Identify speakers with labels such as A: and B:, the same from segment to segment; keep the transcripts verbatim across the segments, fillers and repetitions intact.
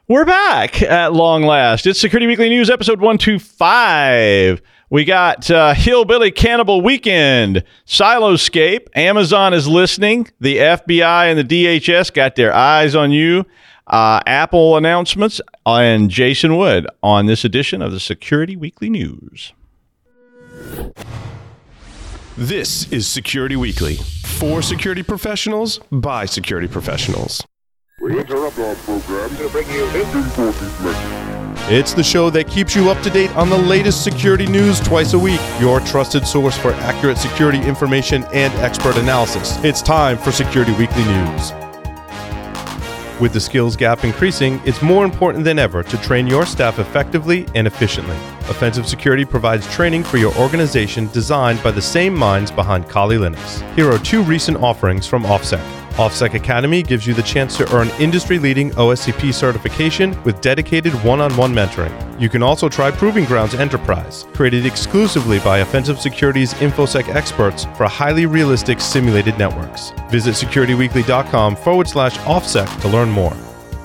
A: We're back at long last. It's Security Weekly News, episode one twenty-five. We got uh, Hillbilly Cannibal Weekend, Siloscape, Amazon is listening, the F B I and the D H S got their eyes on you, uh, Apple announcements, and Jason Wood on this edition of the Security Weekly News.
B: This is Security Weekly, for security professionals, by security professionals.
C: We interrupt our program to bring you this important message.
D: It's the show that keeps you up to date on the latest security news twice a week. Your trusted source for accurate security information and expert analysis. It's time for Security Weekly News. With the skills gap increasing, it's more important than ever to train your staff effectively and efficiently. Offensive Security provides training for your organization designed by the same minds behind Kali Linux. Here are two recent offerings from OffSec. OffSec Academy gives you the chance to earn industry-leading O S C P certification with dedicated one-on-one mentoring. You can also try Proving Grounds Enterprise, created exclusively by Offensive Security's InfoSec experts for highly realistic simulated networks. Visit securityweekly.com forward slash OffSec to learn more.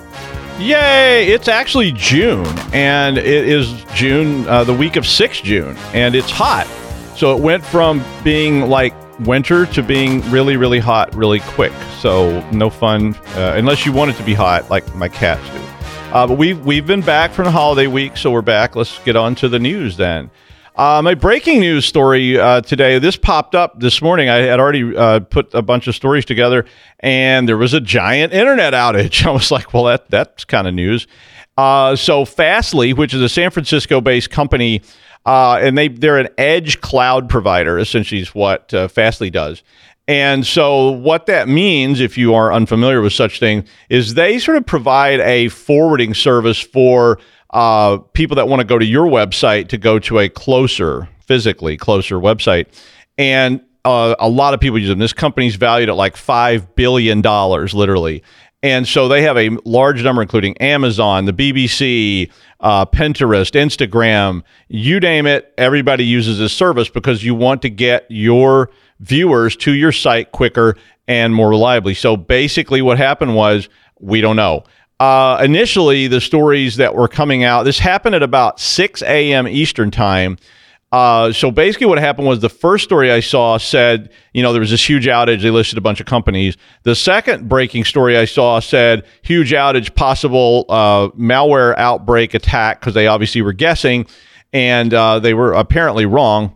A: Yay! It's actually June, and it is June, uh, the week of sixth of June, and it's hot. So it went from being like winter to being really, really hot really quick. So no fun, uh, unless you want it to be hot like my cats do. Uh, but we've, we've been back from the holiday week, so we're back. Let's get on to the news then. Uh, my breaking news story uh, today, this popped up this morning. I had already uh, put a bunch of stories together, and there was a giant internet outage. I was like, well, that that's kind of news. Uh, so Fastly, which is a San Francisco-based company, uh, and they, they're an edge cloud provider, essentially is what uh, Fastly does. And so what that means, if you are unfamiliar with such thing, is they sort of provide a forwarding service for uh, people that want to go to your website to go to a closer, physically closer website. And uh, a lot of people use them. This company's valued at like five billion dollars, literally. And so they have a large number, including Amazon, the B B C, uh, Pinterest, Instagram, you name it. Everybody uses this service because you want to get your viewers to your site quicker and more reliably. So basically what happened was, we don't know. Uh, initially, the stories that were coming out, this happened at about six a.m. Eastern time. Uh, so basically what happened was the first story I saw said, you know, there was this huge outage. They listed a bunch of companies. The second breaking story I saw said huge outage, possible uh, malware outbreak attack, because they obviously were guessing, and uh, they were apparently wrong.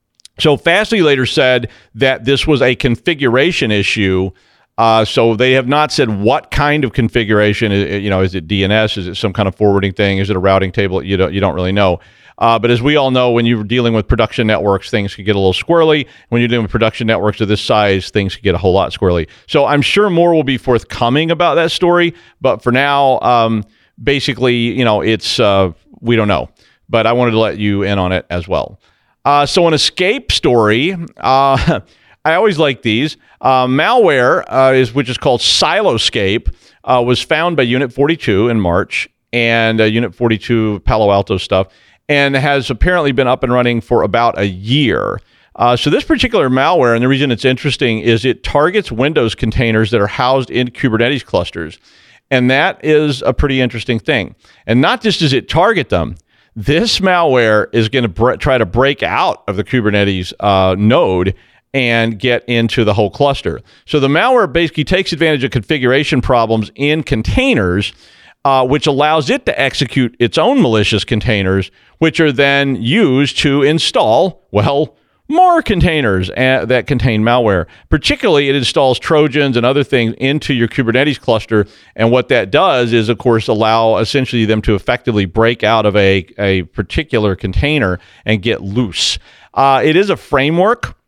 A: So Fastly later said that this was a configuration issue. Uh, so they have not said what kind of configuration. You know, is it D N S? Is it some kind of forwarding thing? Is it a routing table? You don't, you don't really know. Uh, but as we all know, when you're dealing with production networks, things can get a little squirrely. When you're dealing with production networks of this size, things can get a whole lot squirrely. So I'm sure more will be forthcoming about that story. But for now, um, basically, you know, it's uh, we don't know. But I wanted to let you in on it as well. Uh, so an escape story, uh, I always like these. Uh, malware, uh, is which is called Siloscape, uh, was found by Unit forty-two in March, and uh, Unit forty-two Palo Alto stuff, and has apparently been up and running for about a year. Uh, so this particular malware, and the reason it's interesting, is it targets Windows containers that are housed in Kubernetes clusters. And that is a pretty interesting thing. And not just does it target them, this malware is going to br- try to break out of the Kubernetes uh, node and get into the whole cluster. So the malware basically takes advantage of configuration problems in containers, uh, which allows it to execute its own malicious containers, which are then used to install, well, more containers uh, that contain malware. Particularly, it installs Trojans and other things into your Kubernetes cluster. And what that does is, of course, allow essentially them to effectively break out of a, a particular container and get loose. Uh, it is a framework,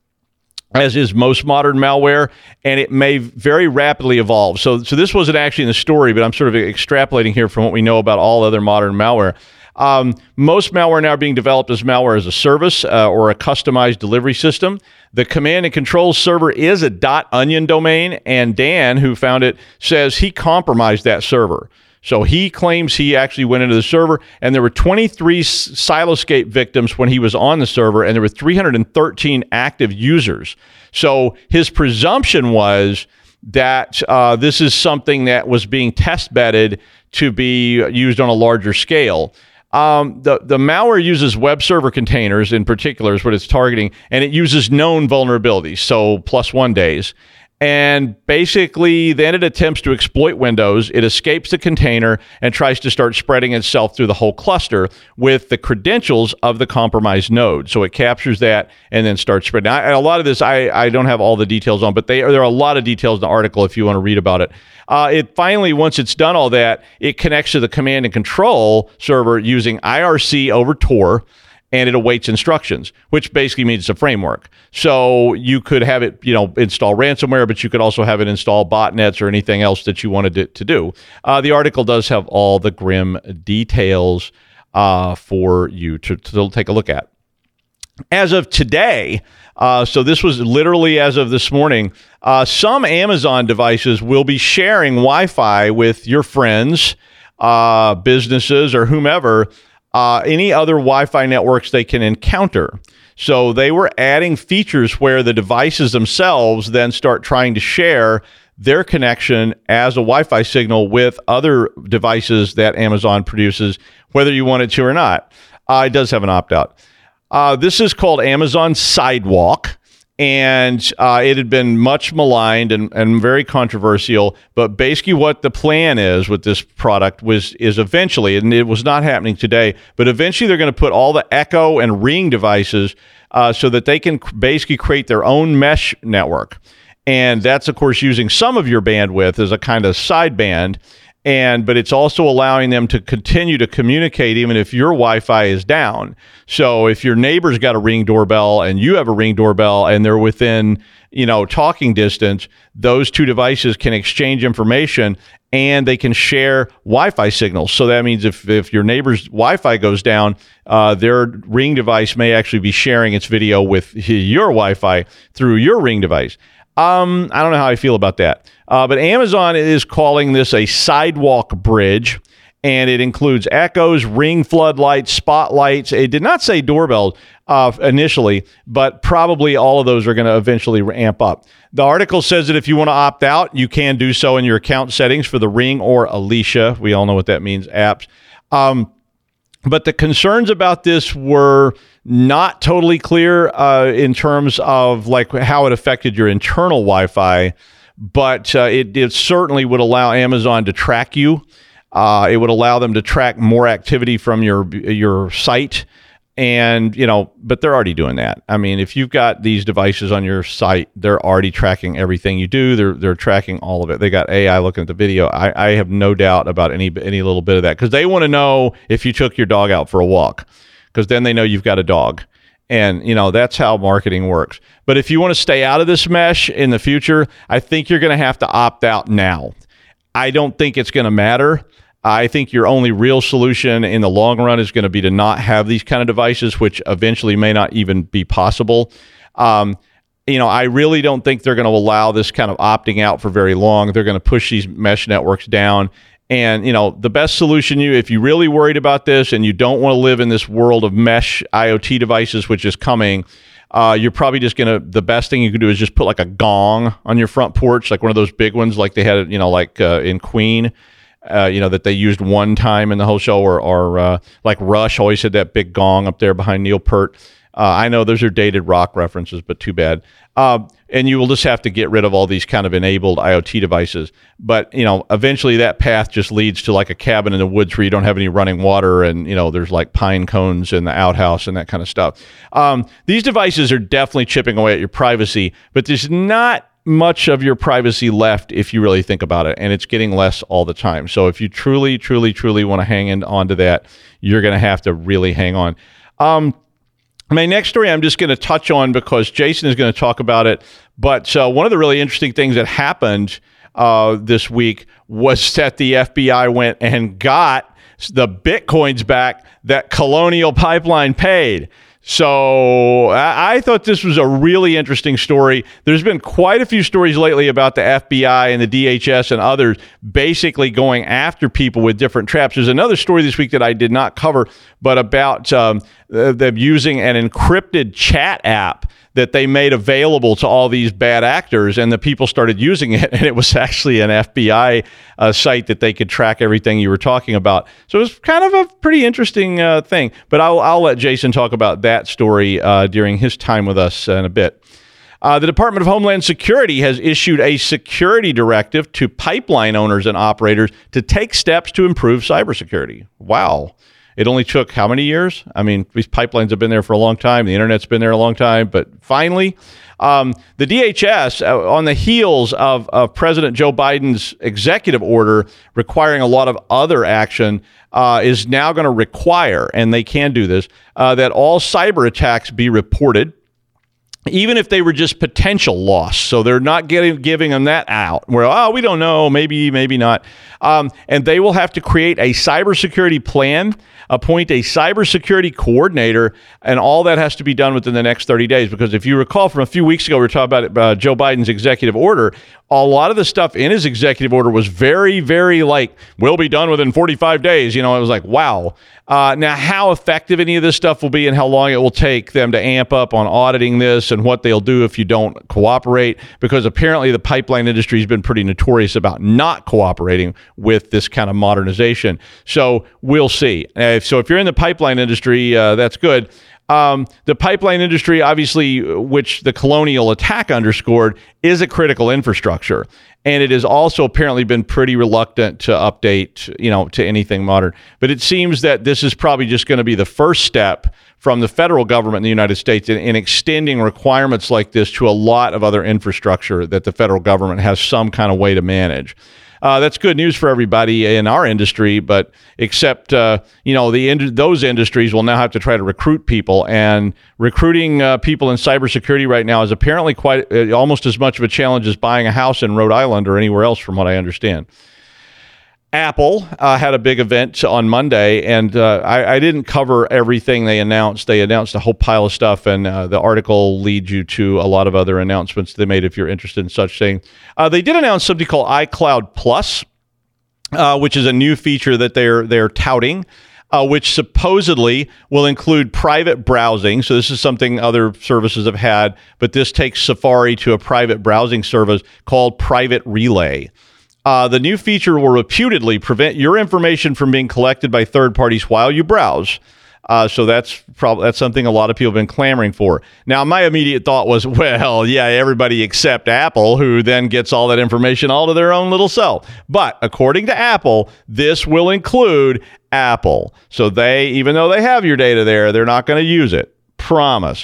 A: as is most modern malware, and it may very rapidly evolve. So, so this wasn't actually in the story, but I'm sort of extrapolating here from what we know about all other modern malware. Um, most malware now are being developed as malware as a service uh, or a customized delivery system. The command and control server is a .onion domain, and Dan, who found it, says he compromised that server. So he claims he actually went into the server, and there were twenty-three Siloscape victims when he was on the server, and there were three hundred thirteen active users. So his presumption was that uh, this is something that was being test bedded to be used on a larger scale. Um, the, the malware uses web server containers in particular is what it's targeting, and it uses known vulnerabilities, so plus one days. And basically, then it attempts to exploit Windows. It escapes the container and tries to start spreading itself through the whole cluster with the credentials of the compromised node. So it captures that and then starts spreading. I, a lot of this, I, I don't have all the details on, but they, there are a lot of details in the article if you want to read about it. Uh, it finally, once it's done all that, it connects to the command and control server using I R C over Tor, and it awaits instructions, which basically means it's a framework. So you could have it, you know, install ransomware, but you could also have it install botnets or anything else that you wanted it to do. Uh, the article does have all the grim details uh, for you to, to take a look at. As of today, uh, so this was literally as of this morning, uh, some Amazon devices will be sharing Wi-Fi with your friends, uh, businesses, or whomever, Uh, any other Wi-Fi networks they can encounter. So they were adding features where the devices themselves then start trying to share their connection as a Wi-Fi signal with other devices that Amazon produces, whether you want it to or not. Uh, it does have an opt-out. Uh, this is called Amazon Sidewalk. And uh, it had been much maligned and, and very controversial. But basically what the plan is with this product was is eventually, and it was not happening today, but eventually they're going to put all the Echo and Ring devices uh, so that they can basically create their own mesh network. And that's, of course, using some of your bandwidth as a kind of sideband. And but it's also allowing them to continue to communicate even if your Wi-Fi is down. So if your neighbor's got a Ring doorbell and you have a Ring doorbell and they're within, you know, talking distance, those two devices can exchange information and they can share Wi-Fi signals. So that means if, if your neighbor's Wi-Fi goes down, uh, their Ring device may actually be sharing its video with your Wi-Fi through your Ring device. Um, I don't know how I feel about that. Uh, but Amazon is calling this a sidewalk bridge, and it includes Echoes, Ring floodlights, spotlights. It did not say doorbells uh, initially, but probably all of those are going to eventually ramp up. The article says that if you want to opt out, you can do so in your account settings for the Ring or Alicia. We all know what that means, apps. Um, but the concerns about this were not totally clear uh, in terms of like how it affected your internal Wi-Fi, but uh, it, it certainly would allow Amazon to track you. Uh, it would allow them to track more activity from your your site, and you know, but they're already doing that. I mean, if you've got these devices on your site, they're already tracking everything you do. They're they're tracking all of it. They got A I looking at the video. I, I have no doubt about any any little bit of that because they want to know if you took your dog out for a walk. Because then they know you've got a dog. And, you know, that's how marketing works. But if you want to stay out of this mesh in the future, I think you're going to have to opt out now. I don't think it's going to matter. I think your only real solution in the long run is going to be to not have these kind of devices, which eventually may not even be possible. Um, you know, I really don't think they're going to allow this kind of opting out for very long. They're going to push these mesh networks down. And, you know, the best solution, you if you're really worried about this and you don't want to live in this world of mesh IoT devices, which is coming, uh, you're probably just going to, the best thing you can do is just put like a gong on your front porch, like one of those big ones like they had, you know, like uh, in Queen, uh, you know, that they used one time in the whole show, or, or uh, like Rush always had that big gong up there behind Neil Peart. Uh, I know those are dated rock references, but too bad. Uh, and you will just have to get rid of all these kind of enabled IoT devices. But, you know, eventually that path just leads to like a cabin in the woods where you don't have any running water and, you know, there's like pine cones in the outhouse and that kind of stuff. Um, these devices are definitely chipping away at your privacy, but there's not much of your privacy left if you really think about it, and it's getting less all the time. So if you truly, truly, truly want to hang in onto that, you're going to have to really hang on. Um, My next story I'm just going to touch on because Jason is going to talk about it. But uh, one of the really interesting things that happened uh, this week was that the F B I went and got the Bitcoins back that Colonial Pipeline paid. So I, I thought this was a really interesting story. There's been quite a few stories lately about the F B I and the D H S and others basically going after people with different traps. There's another story this week that I did not cover, but about um, them using an encrypted chat app that they made available to all these bad actors, and the people started using it, and it was actually an F B I uh, site that they could track everything you were talking about. So it was kind of a pretty interesting uh, thing. But I'll, I'll let Jason talk about that story uh, during his time with us in a bit. Uh, the Department of Homeland Security has issued a security directive to pipeline owners and operators to take steps to improve cybersecurity. Wow. It only took how many years? I mean, these pipelines have been there for a long time. The internet's been there a long time. But finally, um, the D H S, uh, on the heels of, of President Joe Biden's executive order requiring a lot of other action, uh, is now going to require, and they can do this, uh, that all cyber attacks be reported, even if they were just potential loss. So they're not getting giving them that out where, oh, we don't know, maybe, maybe not. Um, and they will have to create a cybersecurity plan, appoint a cybersecurity coordinator, and all that has to be done within the next thirty days. Because if you recall from a few weeks ago, we were talking about uh, Joe Biden's executive order. A lot of the stuff in his executive order was very, very like, will be done within forty-five days. You know, it was like, wow. Uh, now, how effective any of this stuff will be and how long it will take them to amp up on auditing this and what they'll do if you don't cooperate, because apparently the pipeline industry has been pretty notorious about not cooperating with this kind of modernization. So we'll see. Uh, so if you're in the pipeline industry, uh, that's good. Um, the pipeline industry, obviously, which the colonial attack underscored, is a critical infrastructure. And it has also apparently been pretty reluctant to update, you know, to anything modern. But it seems that this is probably just going to be the first step from the federal government in the United States in, in extending requirements like this to a lot of other infrastructure that the federal government has some kind of way to manage. Uh, that's good news for everybody in our industry, but except, uh, you know, the ind- those industries will now have to try to recruit people, and recruiting uh, people in cybersecurity right now is apparently quite uh, almost as much of a challenge as buying a house in Rhode Island or anywhere else, from what I understand. Apple uh, had a big event on Monday, and uh, I, I didn't cover everything they announced. They announced a whole pile of stuff, and uh, the article leads you to a lot of other announcements they made if you're interested in such thing. Uh, they did announce something called iCloud Plus, uh, which is a new feature that they're they're touting, uh, which supposedly will include private browsing. So this is something other services have had, but this takes Safari to a private browsing service called Private Relay. Uh, the new feature will reputedly prevent your information from being collected by third parties while you browse. Uh, so that's probably that's something a lot of people have been clamoring for. Now, my immediate thought was, well, yeah, everybody except Apple, who then gets all that information all to their own little self. But according to Apple, this will include Apple. So they, even though they have your data there, they're not going to use it. Promise.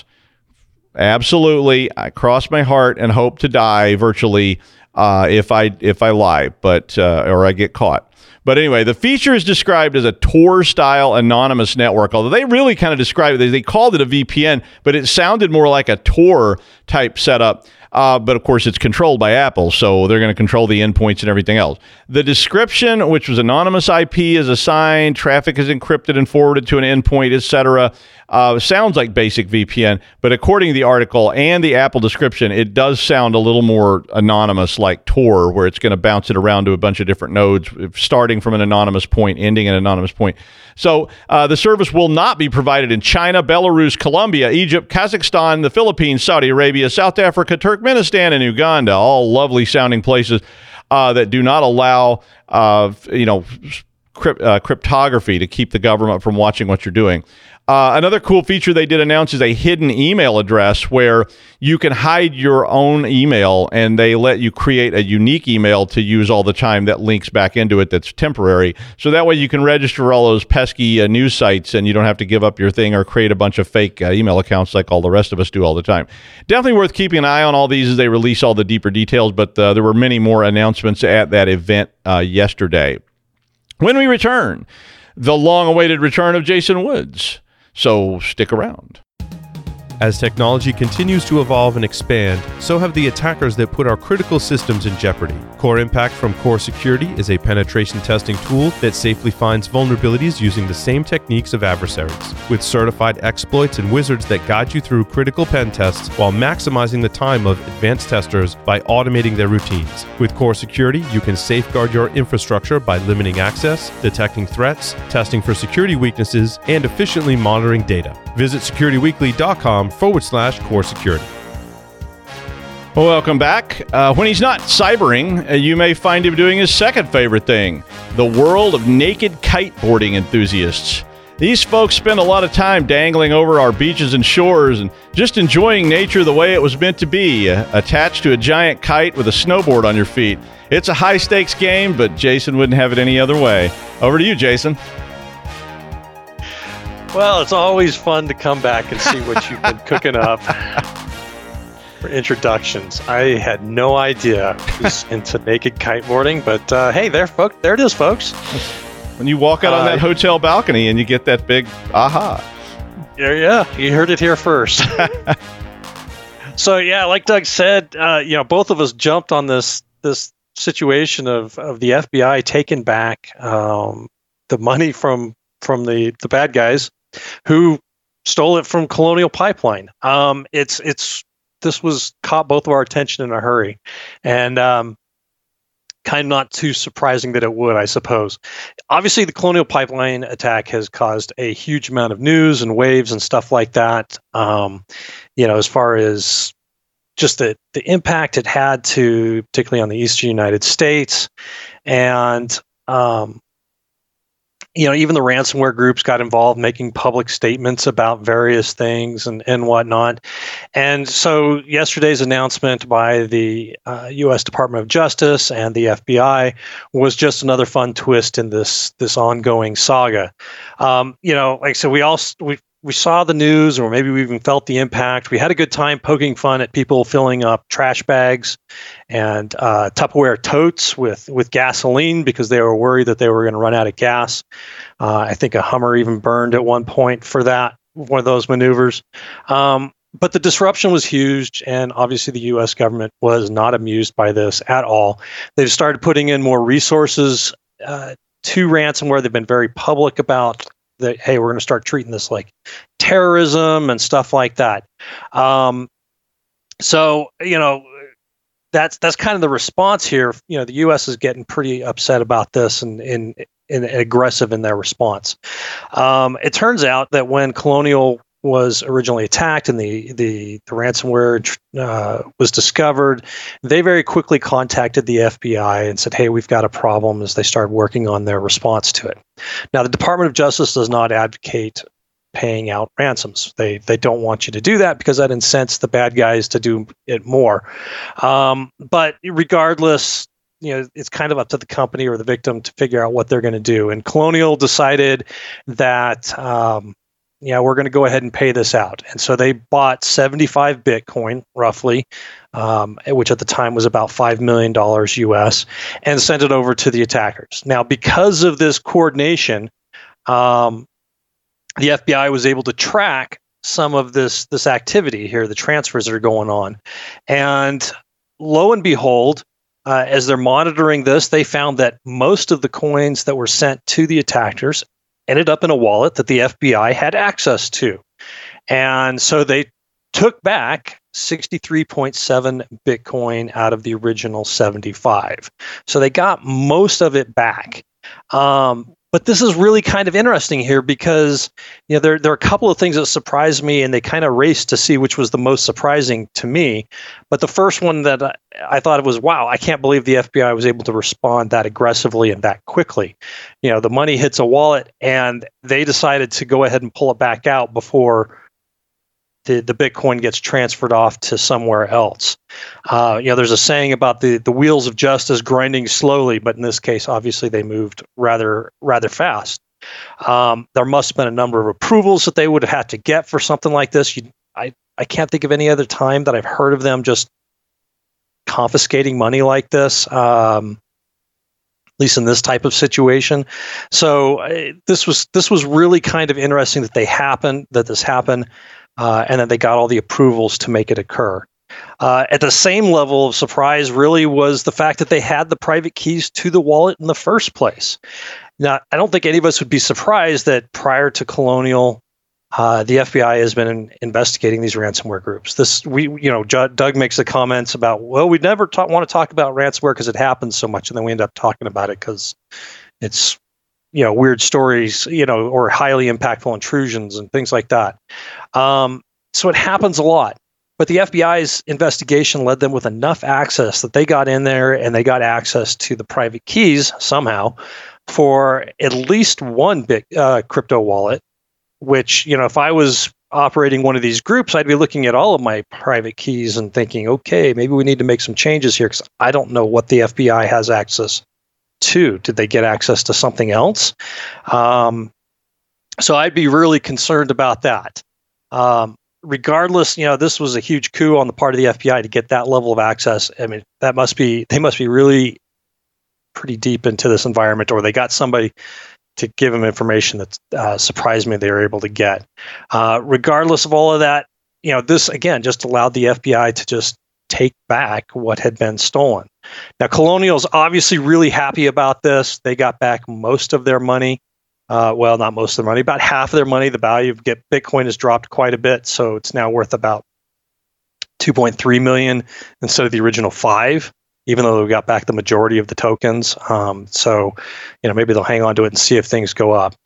A: Absolutely. I cross my heart and hope to die virtually Uh, if I if I lie, but uh, or I get caught. But anyway, the feature is described as a Tor-style anonymous network, although they really kind of described it. They called it a V P N, but it sounded more like a Tor-type setup. Uh, but, of course, it's controlled by Apple, so they're going to control the endpoints and everything else. The description, which was anonymous I P, is assigned, traffic is encrypted and forwarded to an endpoint, et cetera. Uh, sounds like basic V P N, but according to the article and the Apple description, it does sound a little more anonymous, like Tor, where it's going to bounce it around to a bunch of different nodes, starting from an anonymous point, ending an anonymous point. So uh, the service will not be provided in China, Belarus, Colombia, Egypt, Kazakhstan, the Philippines, Saudi Arabia, South Africa, Turkmenistan, and Uganda, all lovely sounding places uh, that do not allow, uh, you know, crypt- uh, cryptography to keep the government from watching what you're doing. Uh, another cool feature they did announce is a hidden email address where you can hide your own email, and they let you create a unique email to use all the time that links back into it that's temporary. So that way you can register all those pesky uh, news sites, and you don't have to give up your thing or create a bunch of fake uh, email accounts like all the rest of us do all the time. Definitely worth keeping an eye on all these as they release all the deeper details, but uh, there were many more announcements at that event uh, yesterday. When we return, the long-awaited return of Jason Woods. So stick around.
D: As technology continues to evolve and expand, so have the attackers that put our critical systems in jeopardy. Core Impact from Core Security is a penetration testing tool that safely finds vulnerabilities using the same techniques of adversaries, with certified exploits and wizards that guide you through critical pen tests while maximizing the time of advanced testers by automating their routines. With Core Security, you can safeguard your infrastructure by limiting access, detecting threats, testing for security weaknesses, and efficiently monitoring data. Visit security weekly dot com forward slash core security.
A: Well, welcome back. Uh, when he's not cybering, uh, you may find him doing his second favorite thing, the world of naked kiteboarding enthusiasts. These folks spend a lot of time dangling over our beaches and shores and just enjoying nature the way it was meant to be, uh, attached to a giant kite with a snowboard on your feet. It's a high-stakes game, but Jason wouldn't have it any other way. Over to you, Jason.
E: Well, it's always fun to come back and see what you've been cooking up. For introductions, I had no idea who's into naked kiteboarding, but uh, hey, there, folks, there it is, folks.
A: When you walk out on
E: uh,
A: that hotel balcony and you get that big aha.
E: Yeah, yeah, you heard it here first. So yeah, like Doug said, uh, you know, both of us jumped on this this situation of, of the F B I taking back um, the money from from the the bad guys who stole it from Colonial Pipeline. Um, it's it's this was caught both of our attention in a hurry, and um, kind of not too surprising that it would, I suppose. Obviously, the Colonial Pipeline attack has caused a huge amount of news and waves and stuff like that. Um, you know, as far as just the, the impact it had to, particularly on the eastern United States, and um, you know, even the ransomware groups got involved, making public statements about various things and, and whatnot. And so yesterday's announcement by the uh, U S Department of Justice and the F B I was just another fun twist in this this ongoing saga. Um, you know, like I said, we all we we saw the news, or maybe we even felt the impact. We had a good time poking fun at people filling up trash bags and uh, Tupperware totes with, with gasoline because they were worried that they were going to run out of gas. Uh, I think a Hummer even burned at one point for that, one of those maneuvers. Um, but the disruption was huge, and obviously the U S government was not amused by this at all. They've started putting in more resources uh, to ransomware. They've been very public about that, hey, we're going to start treating this like terrorism and stuff like that. Um, so, you know, that's that's kind of the response here. You know, the U S is getting pretty upset about this and, and, and aggressive in their response. Um, it turns out that when Colonial was originally attacked and the the, the ransomware uh, was discovered, they very quickly contacted the F B I and said, hey, we've got a problem, as they started working on their response to it. Now, the Department of Justice does not advocate paying out ransoms. They they don't want you to do that because that incents the bad guys to do it more. Um, but regardless, you know, it's kind of up to the company or the victim to figure out what they're going to do. And Colonial decided that um, yeah, we're going to go ahead and pay this out. And so they bought seventy-five Bitcoin, roughly, um, which at the time was about five million dollars U S, and sent it over to the attackers. Now, because of this coordination, um, the F B I was able to track some of this, this activity here, the transfers that are going on. And lo and behold, uh, as they're monitoring this, they found that most of the coins that were sent to the attackers ended up in a wallet that the F B I had access to. And so they took back sixty-three point seven Bitcoin out of the original seventy-five. So they got most of it back. Um, but this is really kind of interesting here because, you know, there, there are a couple of things that surprised me, and they kind of raced to see which was the most surprising to me. But the first one that I, I thought it was, wow, I can't believe the F B I was able to respond that aggressively and that quickly. You know, the money hits a wallet and they decided to go ahead and pull it back out before the, the Bitcoin gets transferred off to somewhere else. Uh, you know, there's a saying about the, the wheels of justice grinding slowly, but in this case, obviously they moved rather, rather fast. Um, there must have been a number of approvals that they would have had to get for something like this. You, I, I can't think of any other time that I've heard of them just confiscating money like this, um, at least in this type of situation. So uh, this was this was really kind of interesting that they happened, that this happened, uh, and that they got all the approvals to make it occur. Uh, at the same level of surprise really was the fact that they had the private keys to the wallet in the first place. Now, I don't think any of us would be surprised that prior to Colonial, uh, the F B I has been in, investigating these ransomware groups. This, we, you know, J- Doug makes the comments about, well, we never ta- want to talk about ransomware because it happens so much, and then we end up talking about it because it's, you know, weird stories, you know, or highly impactful intrusions and things like that. Um, so it happens a lot. But the F B I's investigation led them with enough access that they got in there and they got access to the private keys somehow for at least one big uh, crypto wallet, which, you know, if I was operating one of these groups, I'd be looking at all of my private keys and thinking, okay, maybe we need to make some changes here because I don't know what the F B I has access to. Did they get access to something else? Um, so I'd be really concerned about that. Um, Regardless, you know, this was a huge coup on the part of the F B I to get that level of access. I mean, that must be, they must be really pretty deep into this environment, or they got somebody to give them information that uh, surprised me they were able to get. Uh, regardless of all of that, you know, this, again, just allowed the F B I to just take back what had been stolen. Now, Colonial's obviously really happy about this. They got back most of their money. Uh, well, not most of their money, about half of their money. The value of get Bitcoin has dropped quite a bit, so it's now worth about two point three million dollars instead of the original five, even though we got back the majority of the tokens. Um, so, you know, maybe they'll hang on to it and see if things go up.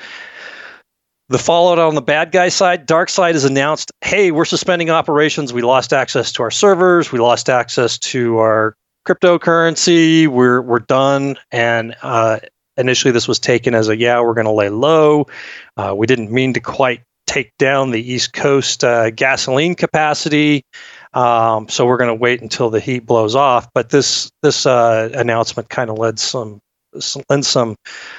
E: The fallout on the bad guy side, DarkSide has announced, hey, we're suspending operations. We lost access to our servers. We lost access to our cryptocurrency. We're we're done. And uh, initially, this was taken as a, yeah, we're going to lay low. Uh, we didn't mean to quite take down the East Coast uh, gasoline capacity. Um, so we're going to wait until the heat blows off. But this this uh, announcement kind of led some, lend some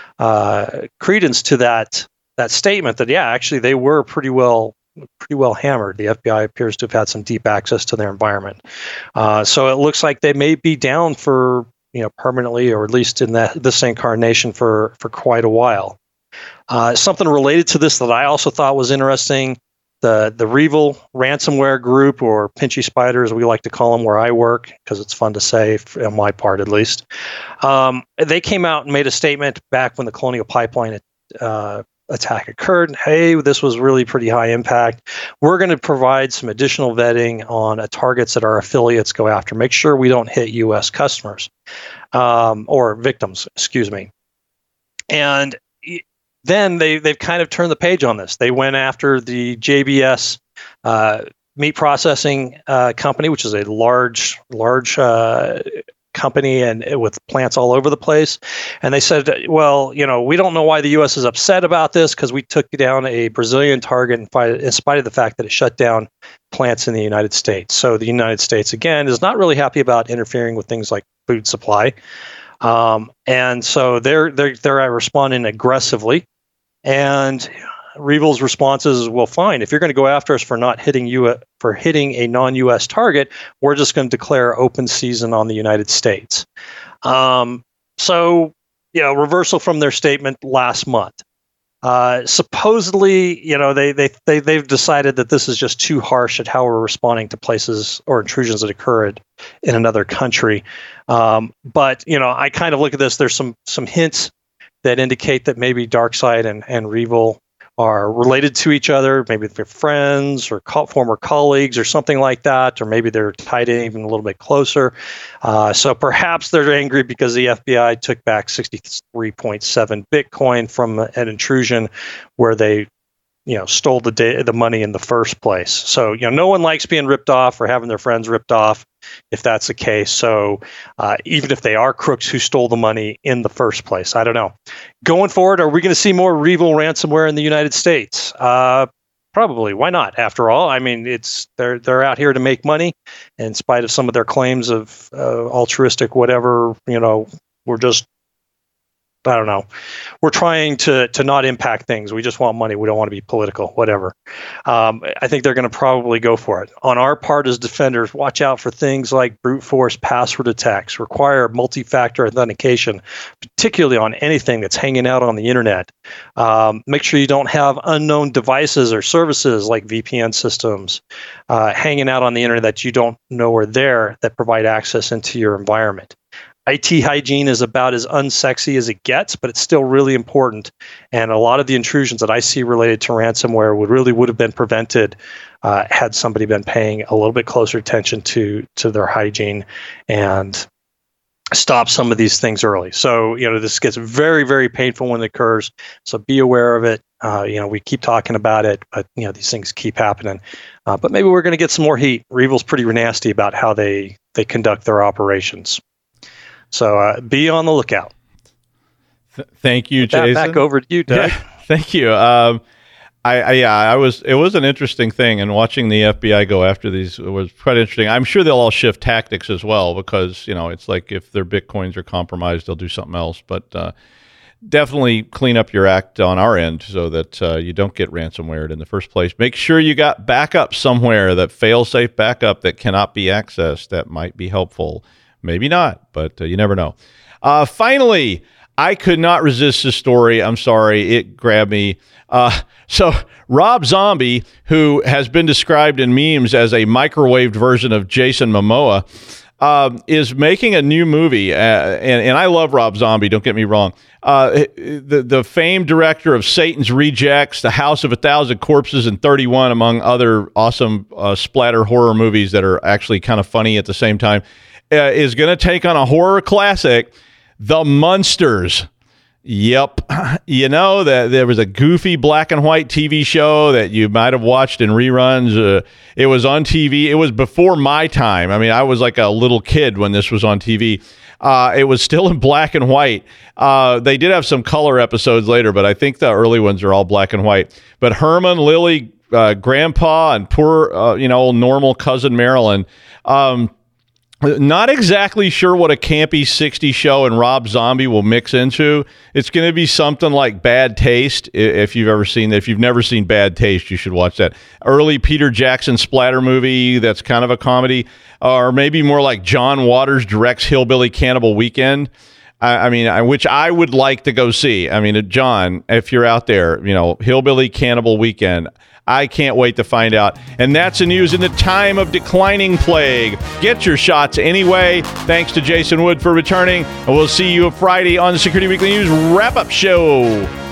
E: uh, credence to that that statement that, yeah, actually, they were pretty well pretty well hammered. The F B I appears to have had some deep access to their environment. Uh, so it looks like they may be down for, you know, permanently, or at least in that this incarnation for for quite a while. Uh, something related to this that I also thought was interesting: the the Revil ransomware group, or Pinchy Spider, as we like to call them, where I work, because it's fun to say on my part, at least. Um, they came out and made a statement back when the Colonial Pipeline uh, attack occurred. Hey, this was really pretty high impact. We're going to provide some additional vetting on uh, targets that our affiliates go after. Make sure we don't hit U S customers um, or victims, excuse me. And then they, they've kind of turned the page on this. They went after the J B S uh, meat processing uh, company, which is a large, large uh, company and with plants all over the place. And they said, well, you know, we don't know why the U S is upset about this, because we took down a Brazilian target in spite of the fact that it shut down plants in the United States. So the United States, again, is not really happy about interfering with things like food supply. Um, and so they're, they're, they're responding aggressively. And Revil's response is, well, fine, if you're going to go after us for not hitting you for hitting a non-U S target, we're just going to declare open season on the United States. Um, so, you know, reversal from their statement last month. Uh, supposedly, you know, they, they, they, they've decided that this is just too harsh at how we're responding to places or intrusions that occurred in another country. Um, but, you know, I kind of look at this, there's some, some hints that indicate that maybe DarkSide and, and Revil are related to each other. Maybe they're friends or co- former colleagues or something like that, or maybe they're tied in even a little bit closer. Uh, so perhaps they're angry because the F B I took back sixty-three point seven Bitcoin from an intrusion where they, you know, stole the da- the money in the first place. So, you know, no one likes being ripped off or having their friends ripped off, if that's the case. So uh, even if they are crooks who stole the money in the first place, I don't know. Going forward, are we going to see more Revil ransomware in the United States? Uh, probably. Why not? After all, I mean, it's they're they're out here to make money, in spite of some of their claims of uh, altruistic whatever. You know, we're just, I don't know. We're trying to to not impact things. We just want money. We don't want to be political, whatever. Um, I think they're going to probably go for it. On our part as defenders, watch out for things like brute force password attacks, require multi-factor authentication, particularly on anything that's hanging out on the internet. Um, make sure you don't have unknown devices or services like V P N systems uh, hanging out on the internet that you don't know are there that provide access into your environment. I T hygiene is about as unsexy as it gets, but it's still really important. And a lot of the intrusions that I see related to ransomware would really would have been prevented uh, had somebody been paying a little bit closer attention to to their hygiene and stop some of these things early. So, you know, this gets very, very painful when it occurs. So be aware of it. Uh, you know, we keep talking about it, but you know, these things keep happening. Uh, but maybe we're going to get some more heat. Revel's pretty nasty about how they they conduct their operations. So uh, be on the lookout.
A: Th- thank you,
E: With that,
A: Jason.
E: back over to you, Doug.
A: Yeah, thank you. Um, I, I yeah, I was. It was an interesting thing, and watching the F B I go after these was quite interesting. I'm sure they'll all shift tactics as well, because you know it's like if their bitcoins are compromised, they'll do something else. But uh, definitely clean up your act on our end so that uh, you don't get ransomware in the first place. Make sure you got backup somewhere, that fail-safe backup that cannot be accessed. That might be helpful. Maybe not, but uh, you never know. Uh, finally, I could not resist this story. I'm sorry. It grabbed me. Uh, so Rob Zombie, who has been described in memes as a microwaved version of Jason Momoa, um, is making a new movie. Uh, and, and I love Rob Zombie, don't get me wrong. Uh, the, the famed director of Satan's Rejects, The House of a Thousand Corpses, and thirty-one, among other awesome uh, splatter horror movies that are actually kind of funny at the same time, uh, is going to take on a horror classic, The Munsters. Yep. You know, that there was a goofy black and white T V show that you might have watched in reruns. Uh, it was on T V. It was before my time. I mean, I was like a little kid when this was on T V. Uh, it was still in black and white. Uh, they did have some color episodes later, but I think the early ones are all black and white. But Herman, Lily, uh, Grandpa, and poor, uh, you know, normal cousin Marilyn, um, not exactly sure what a campy sixties show and Rob Zombie will mix into. It's going to be something like Bad Taste. If you've ever seen that, if you've never seen Bad Taste, you should watch that. Early Peter Jackson splatter movie that's kind of a comedy, or maybe more like John Waters directs Hillbilly Cannibal Weekend. I, I mean, I, which I would like to go see. I mean, John, if you're out there, you know, Hillbilly Cannibal Weekend. I can't wait to find out. And that's the news in the time of declining plague. Get your shots anyway. Thanks to Jason Wood for returning. And we'll see you Friday on the Security Weekly News wrap-up show.